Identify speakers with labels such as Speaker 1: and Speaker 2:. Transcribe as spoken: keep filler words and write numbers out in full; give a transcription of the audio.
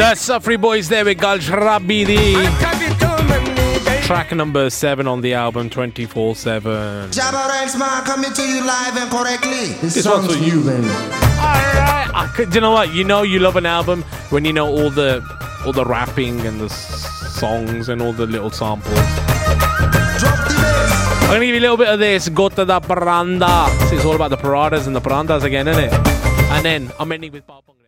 Speaker 1: The Suffrey Boys there with Gulch Rabidi. Track number seven on the album, twenty-four seven.
Speaker 2: Jabba Ranks man coming to you live and correctly.
Speaker 1: This, this one's for you, baby. Alright. I could, you know what? You know you love an album when you know all the all the rapping and the s- songs and all the little samples. I'm gonna give you a little bit of this. Gota da Paranda. It's all about the Paradas and the Parandas again, isn't it? And then I'm ending with Pop.